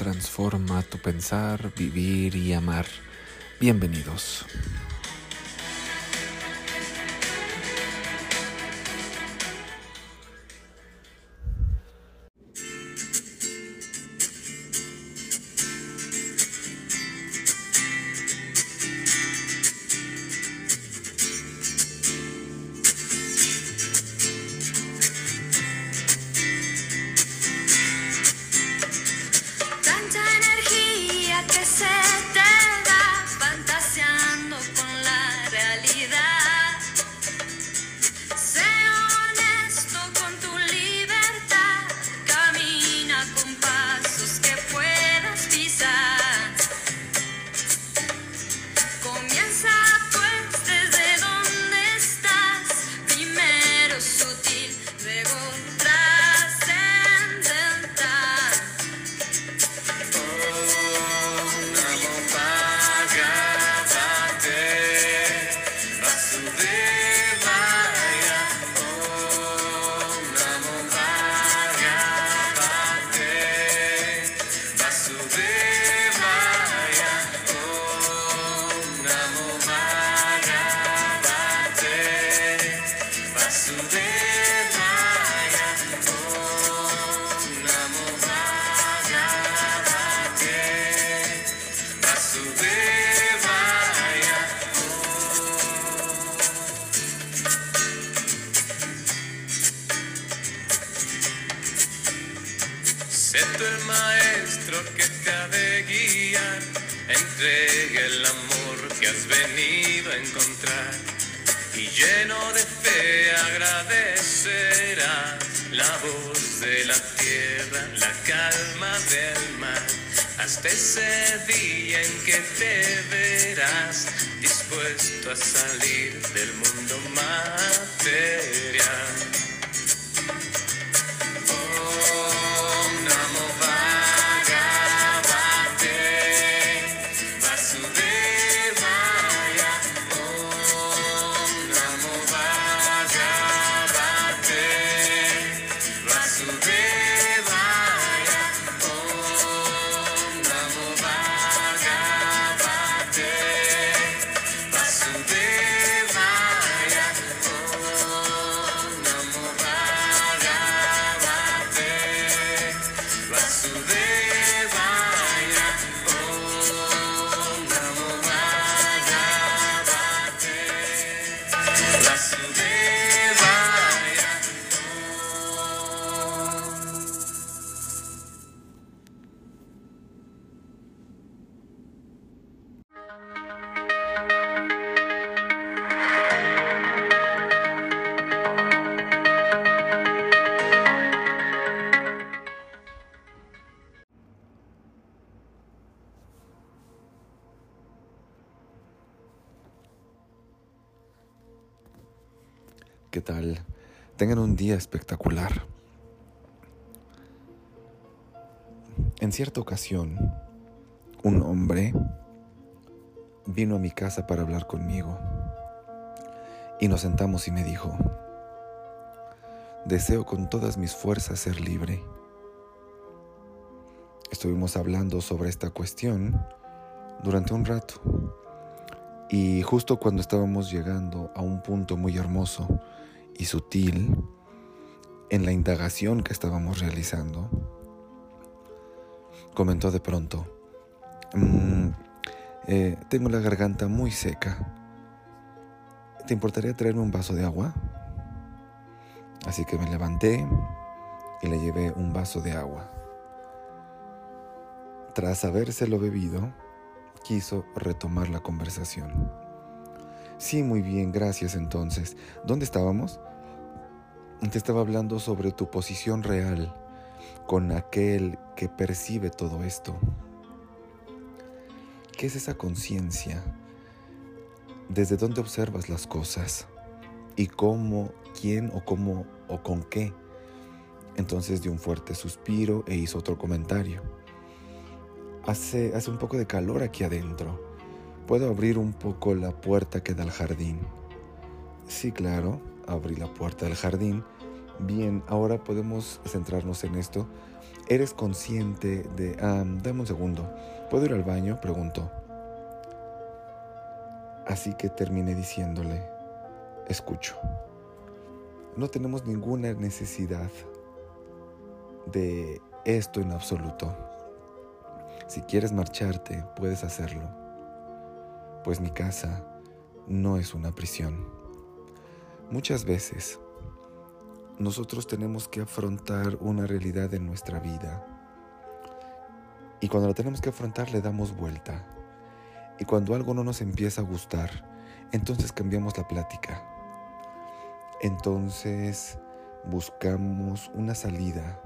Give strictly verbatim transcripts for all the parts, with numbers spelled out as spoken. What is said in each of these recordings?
transforma tu pensar, vivir y amar. Bienvenidos. Sé tú el maestro que te ha de guiar, entrega el amor que has venido a encontrar y lleno de fe agradecerás la voz de la tierra, la calma del mar, hasta ese día en que te verás dispuesto a salir del mundo material. ¿Qué tal? Tengan un día espectacular. En cierta ocasión, un hombre vino a mi casa para hablar conmigo y nos sentamos y me dijo: deseo con todas mis fuerzas ser libre. Estuvimos hablando sobre esta cuestión durante un rato y justo cuando estábamos llegando a un punto muy hermoso y sutil en la indagación que estábamos realizando, comentó de pronto: mmm, eh, tengo la garganta muy seca, ¿te importaría traerme un vaso de agua? Así que me levanté y le llevé un vaso de agua. Tras habérselo bebido, quiso retomar la conversación. Sí, muy bien, gracias. Entonces, ¿dónde estábamos? Te estaba hablando sobre tu posición real con aquel que percibe todo esto. ¿Qué es esa conciencia? ¿Desde dónde observas las cosas? ¿Y cómo, quién o cómo o con qué? Entonces dio un fuerte suspiro e hizo otro comentario. Hace, hace un poco de calor aquí adentro. ¿Puedo abrir un poco la puerta que da al jardín? Sí, claro. Abrí la puerta del jardín Bien, ahora podemos centrarnos en esto. ¿Eres consciente de... Ah, dame un segundo. ¿Puedo ir al baño? Preguntó. Así que terminé diciéndole, escucho. No tenemos ninguna necesidad de esto en absoluto. Si quieres marcharte, puedes hacerlo. Pues mi casa no es una prisión. Muchas veces nosotros tenemos que afrontar una realidad en nuestra vida. Y cuando la tenemos que afrontar, le damos vuelta. Y cuando algo no nos empieza a gustar, entonces cambiamos la plática. Entonces buscamos una salida.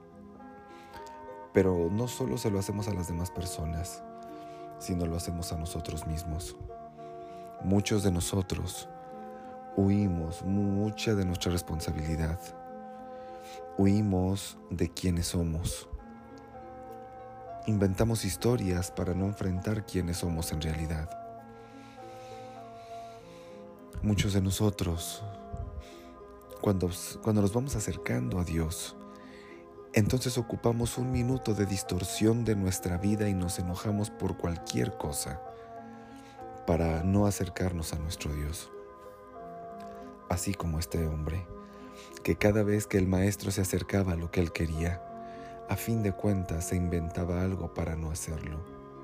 Pero no solo se lo hacemos a las demás personas, sino lo hacemos a nosotros mismos. Muchos de nosotros huimos mucha de nuestra responsabilidad. Huimos de quienes somos. Inventamos historias para no enfrentar quiénes somos en realidad. Muchos de nosotros, cuando, cuando nos vamos acercando a Dios, entonces ocupamos un minuto de distorsión de nuestra vida y nos enojamos por cualquier cosa para no acercarnos a nuestro Dios. Así como este hombre, que cada vez que el maestro se acercaba a lo que él quería, a fin de cuentas se inventaba algo para no hacerlo.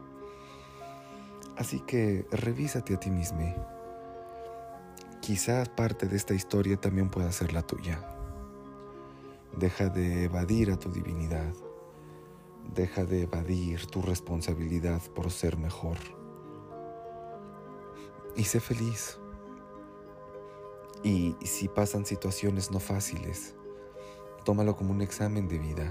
Así que revísate a ti mismo. Quizás parte de esta historia también pueda ser la tuya. Deja de evadir a tu divinidad. Deja de evadir tu responsabilidad por ser mejor. Y sé feliz. Y si pasan situaciones no fáciles, tómalo como un examen de vida.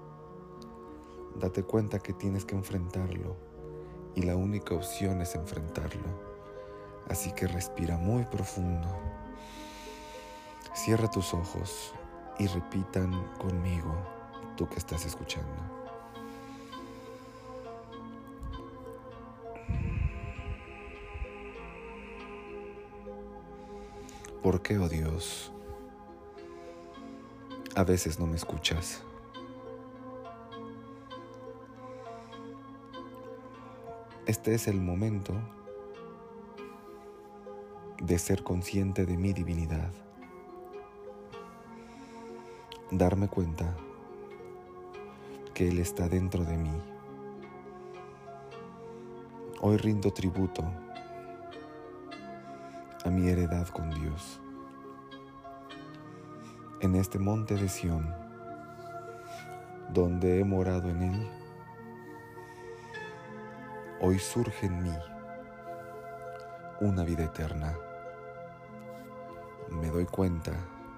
Date cuenta que tienes que enfrentarlo y la única opción es enfrentarlo. Así que respira muy profundo. Cierra tus ojos y repitan conmigo, tú que estás escuchando. ¿Por qué, oh Dios, a veces no me escuchas? Este es el momento de ser consciente de mi divinidad. Darme cuenta que Él está dentro de mí. Hoy rindo tributo a mi heredad con Dios. En este monte de Sión, donde he morado en Él, hoy surge en mí una vida eterna. Me doy cuenta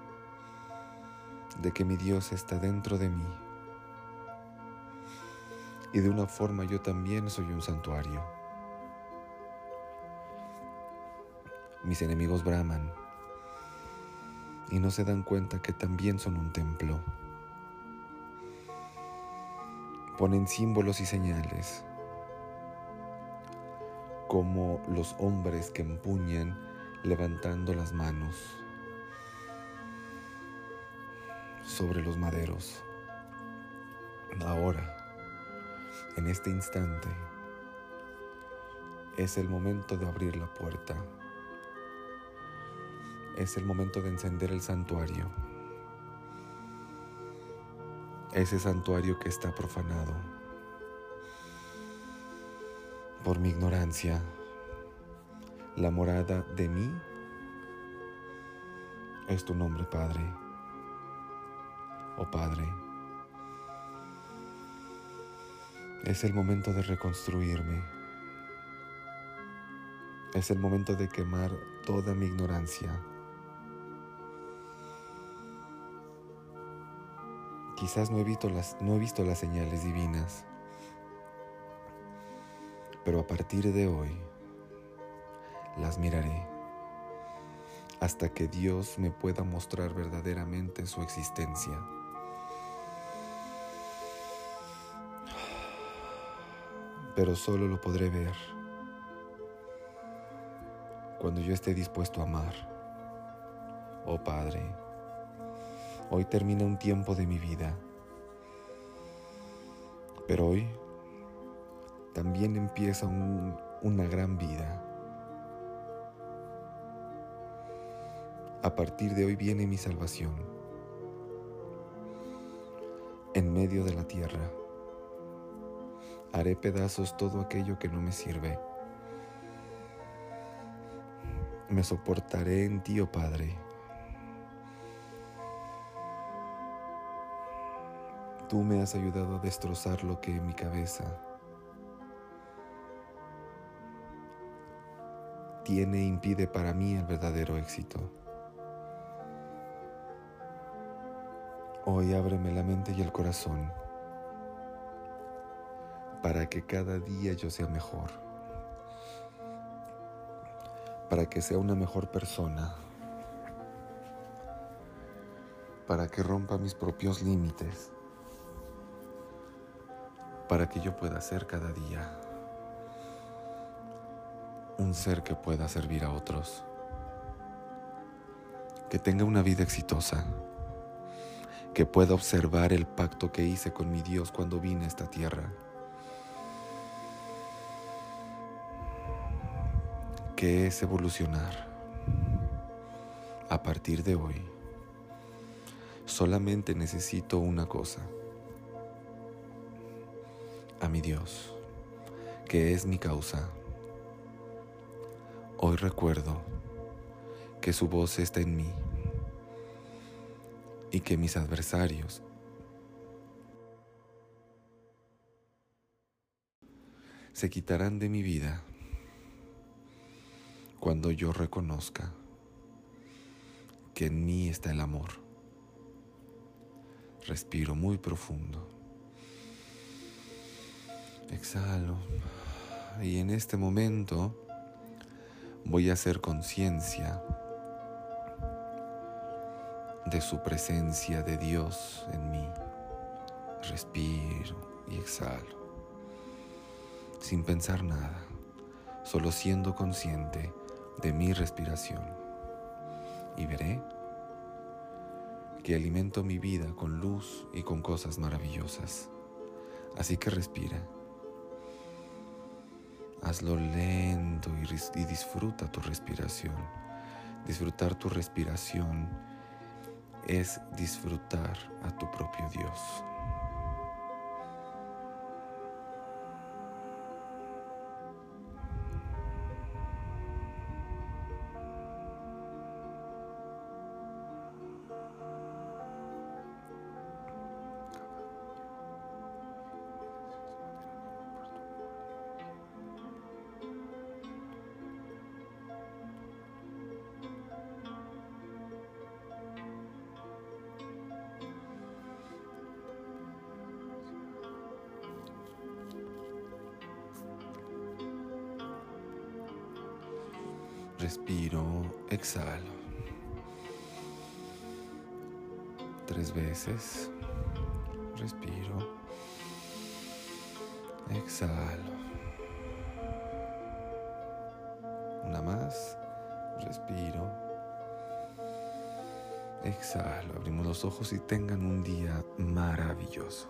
de que mi Dios está dentro de mí y de una forma yo también soy un santuario. Mis enemigos braman y no se dan cuenta que también son un templo. Ponen símbolos y señales como los hombres que empuñan levantando las manos sobre los maderos. Ahora, en este instante, es el momento de abrir la puerta. Es el momento de encender el santuario. Ese santuario que está profanado por mi ignorancia. La morada de mí es tu nombre, Padre. Oh Padre, es el momento de reconstruirme. Es el momento de quemar toda mi ignorancia. Quizás no he visto las, no he visto las señales divinas, pero a partir de hoy las miraré hasta que Dios me pueda mostrar verdaderamente su existencia. Pero solo lo podré ver cuando yo esté dispuesto a amar. Oh Padre, Hoy termina un tiempo de mi vida, pero hoy también empieza un, una gran vida. A partir de hoy viene mi salvación. En medio de la tierra haré pedazos todo aquello que no me sirve. Me soportaré en ti, oh Padre. Tú me has ayudado a destrozar lo que en mi cabeza tiene e impide para mí el verdadero éxito. Hoy ábreme la mente y el corazón para que cada día yo sea mejor, para que sea una mejor persona, para que rompa mis propios límites, para que yo pueda ser cada día un ser que pueda servir a otros, que tenga una vida exitosa, que pueda observar el pacto que hice con mi Dios cuando vine a esta tierra, que es evolucionar. A partir de hoy, solamente necesito una cosa: a mi Dios, que es mi causa. Hoy recuerdo que su voz está en mí y que mis adversarios se quitarán de mi vida cuando yo reconozca que en mí está el amor. Respiro muy profundo. Exhalo. Y en este momento voy a hacer conciencia de su presencia de Dios en mí. Respiro y exhalo, sin pensar nada, solo siendo consciente de mi respiración. Y veré que alimento mi vida con luz y con cosas maravillosas. Así que respira. Hazlo lento y, y disfruta tu respiración. Disfrutar tu respiración es disfrutar a tu propio Dios. Respiro, exhalo. Tres veces. Respiro. Exhalo. Una más. Respiro. Exhalo. Abrimos los ojos y tengan un día maravilloso.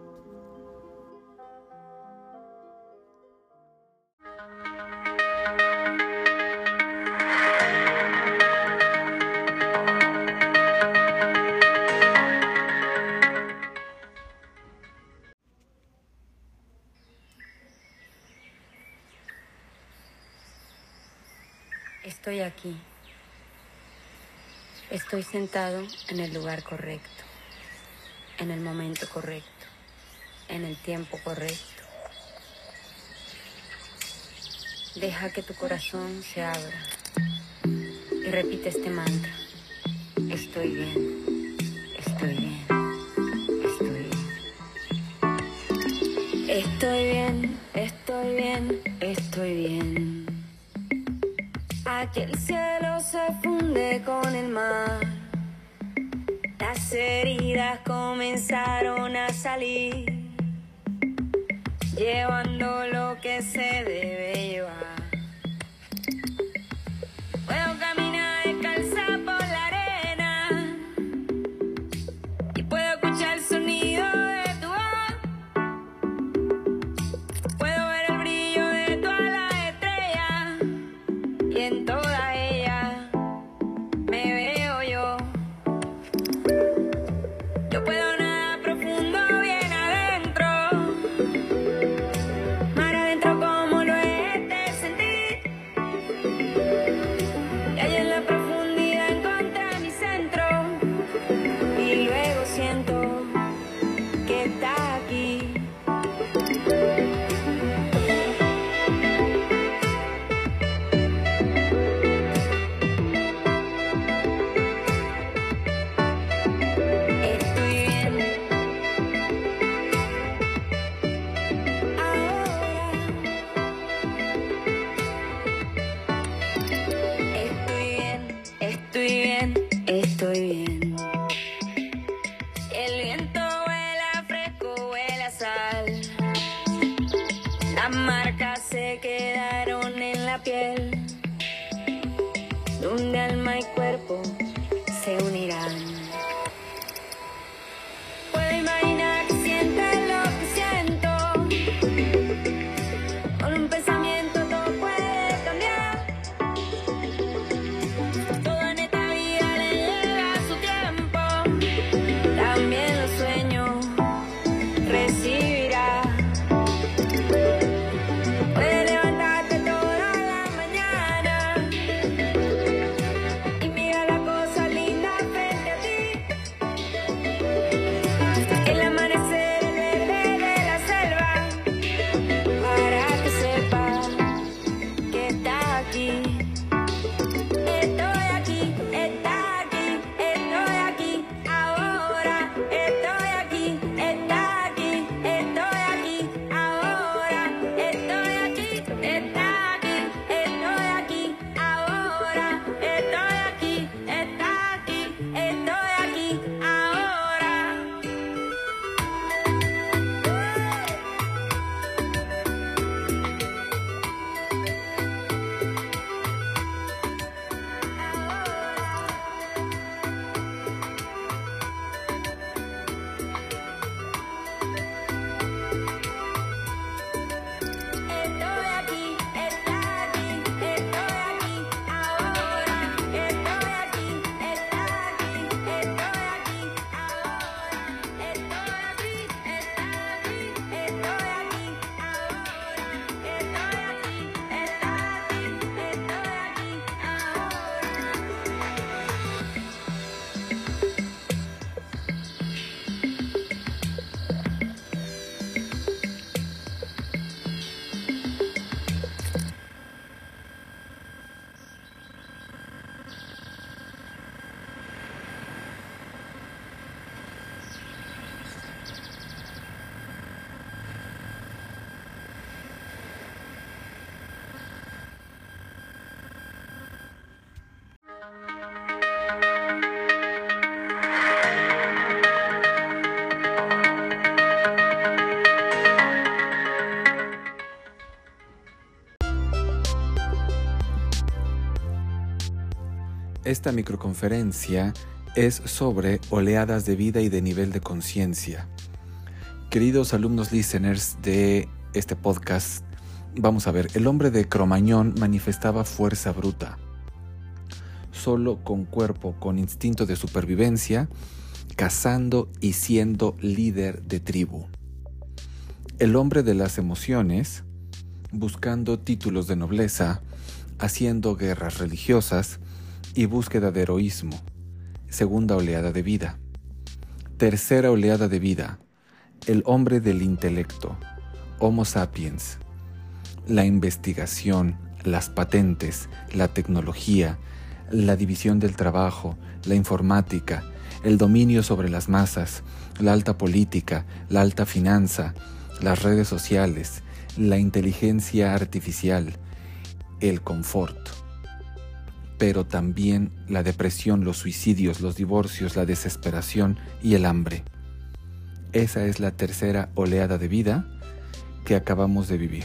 Estoy aquí. Estoy sentado en el lugar correcto, en el momento correcto, en el tiempo correcto. Deja que tu corazón se abra y repite este mantra. Estoy bien, estoy bien, estoy bien. Estoy bien, estoy bien, estoy bien. Aquí el cielo se funde con el mar. Las heridas comenzaron a salir, llevando lo que se debe llevar. Puedo caminar descalza por la arena, está aquí. Estoy bien. El viento huele a fresco, huele a sal. Las marcas se quedaron en la piel, donde alma y cuerpo se unirán. Puedo imaginar que sientes lo que siento. Con un pensamiento todo puede cambiar. También los sueños recibirá. Puedes levantarte toda la mañana y mirar la cosa linda frente a ti. El amanecer, el verde de la selva, para que sepas que estás aquí. Estoy aquí, estás aquí, estoy aquí. Estoy aquí, está aquí, estoy aquí, ahora. Estoy aquí, está aquí, estoy aquí, ahora. Estoy aquí, está aquí, estoy aquí, ahora. Esta microconferencia es sobre oleadas de vida y de nivel de conciencia. Queridos alumnos listeners de este podcast, vamos a ver, el hombre de Cromañón manifestaba fuerza bruta. Solo con cuerpo, con instinto de supervivencia, cazando y siendo líder de tribu. El hombre de las emociones, buscando títulos de nobleza, haciendo guerras religiosas y búsqueda de heroísmo. Segunda oleada de vida. Tercera oleada de vida. El hombre del intelecto, Homo sapiens. La investigación, las patentes, la tecnología, la división del trabajo, la informática, el dominio sobre las masas, la alta política, la alta finanza, las redes sociales, la inteligencia artificial, el confort. Pero también la depresión, los suicidios, los divorcios, la desesperación y el hambre. Esa es la tercera oleada de vida que acabamos de vivir.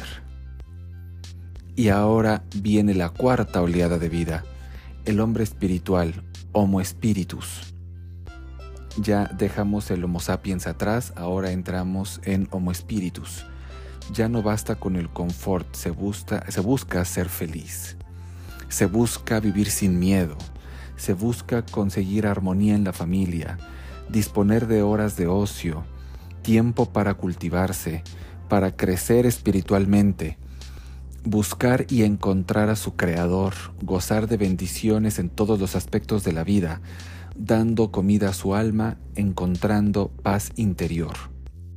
Y ahora viene la cuarta oleada de vida, el hombre espiritual, Homo spiritus. Ya dejamos el Homo sapiens atrás, ahora entramos en Homo spiritus. Ya no basta con el confort, se busca, se busca ser feliz. Se busca vivir sin miedo, se busca conseguir armonía en la familia, disponer de horas de ocio, tiempo para cultivarse, para crecer espiritualmente, buscar y encontrar a su Creador, gozar de bendiciones en todos los aspectos de la vida, dando comida a su alma, encontrando paz interior.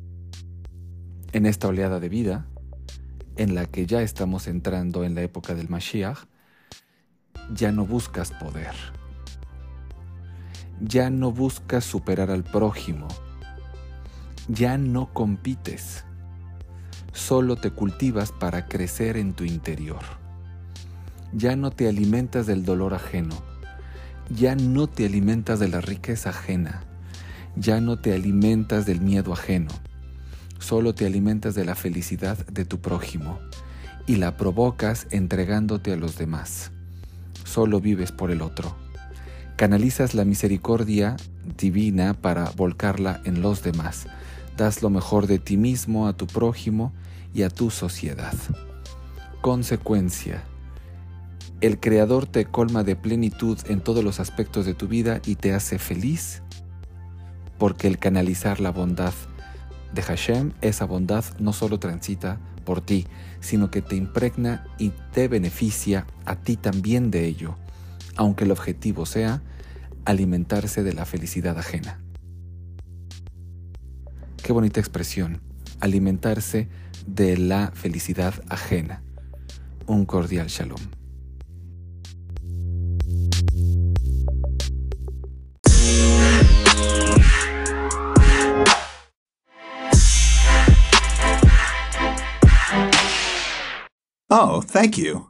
En esta oleada de vida, en la que ya estamos entrando en la época del Mashiach, ya no buscas poder. Ya no buscas superar al prójimo. Ya no compites. Solo te cultivas para crecer en tu interior. Ya no te alimentas del dolor ajeno. Ya no te alimentas de la riqueza ajena. Ya no te alimentas del miedo ajeno. Solo te alimentas de la felicidad de tu prójimo y la provocas entregándote a los demás. Solo vives por el otro. Canalizas la misericordia divina para volcarla en los demás. Das lo mejor de ti mismo a tu prójimo y a tu sociedad. Consecuencia: el Creador te colma de plenitud en todos los aspectos de tu vida y te hace feliz, porque el canalizar la bondad de Hashem, esa bondad no solo transita por ti, sino que te impregna y te beneficia a ti también de ello, aunque el objetivo sea alimentarse de la felicidad ajena. Qué bonita expresión, alimentarse de la felicidad ajena. Un cordial shalom. Oh, thank you.